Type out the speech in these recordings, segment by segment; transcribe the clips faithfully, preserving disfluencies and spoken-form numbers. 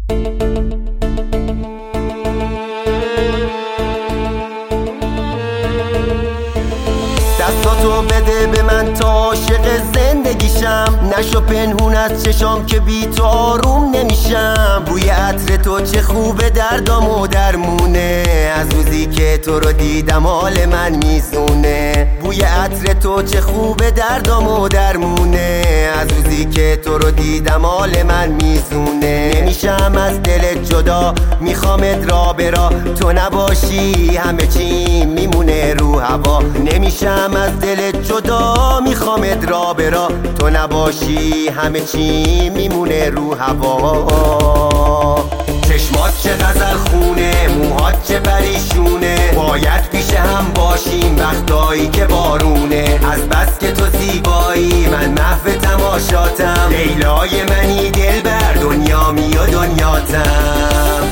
دستاتو بده به من تا عاشق زندگیشم، نشو پنهون از چشام که بی تو آروم نمیشم. بوی عطر تو چه خوبه دردام و درمونه، از روزی که تو رو دیدم حال من میزونه. بوی عطر تو چه خوبه دردام و درمونه، از روزی که تو رو دیدم حال من میزونه. نمیشم از دلت جدا، میخوامت را برا، تو نباشی همه چی میمونه رو هوا. نمیشم از دلت جدا، میخوامت را برا، تو نباشی همه چی میمونه رو هوا. چشمات چه غزل خونه، موهات چه پریشونه، باید پیش هم باشیم وقتایی که بارونه. از بس که تو زیبایی من محو تماشاتم، لیلای منی دلبر دنیامی و دنیاتم.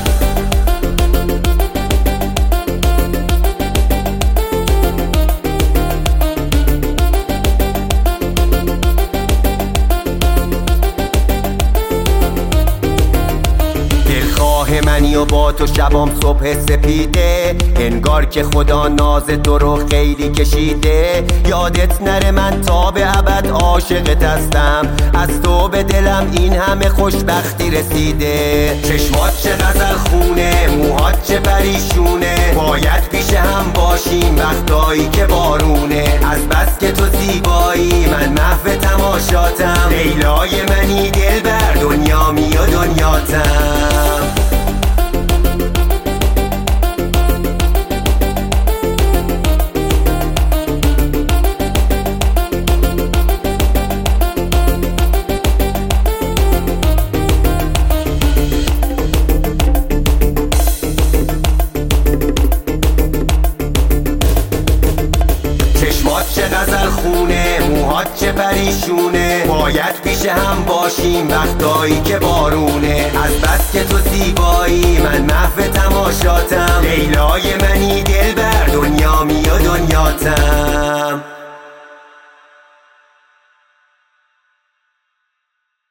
منی و با تو شبام صبح سپیده، انگار که خدا ناز تو رو خیلی کشیده. یادت نره من تا به ابد عاشقت هستم، از تو به دلم این همه خوشبختی رسیده. چشمات چه غزل خونه، موهات چه پریشونه، باید پیش هم باشیم وقتایی که بارونه. از بس که تو زیبایی من محو تماشاتم، لیلای منی دلبر دنیامی و دنیاتم. چه غزل خونه، موهات چه پریشونه، باید پیش هم باشیم وقتایی که بارونه. از بس که تو زیبایی من محو تماشاتم، لیلای منی دلبر دنیامی و دنیاتم.